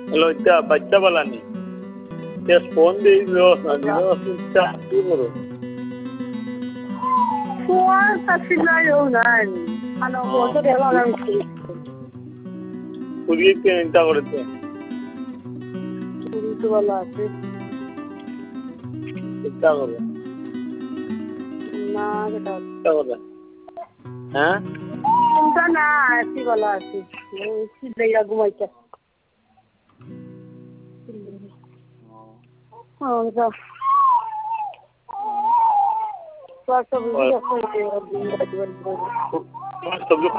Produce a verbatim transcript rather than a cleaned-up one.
লজ্জা বাচ্চা বলানি ফোন দিয়ে ব্যবস্থা ব্যবস্থা কি করো ফোন তাছিলাই নাই আনো বলতে দেব আমি পুরিয়ে কে চিন্তা করতে পুরি তো ভালো আছে চিন্তা করো না এটা চিন্তা করো হ্যাঁ চিন্তা না আছি ভালো আছি সিলেইয়া ঘুমাইছে हाँ तो तो सब भी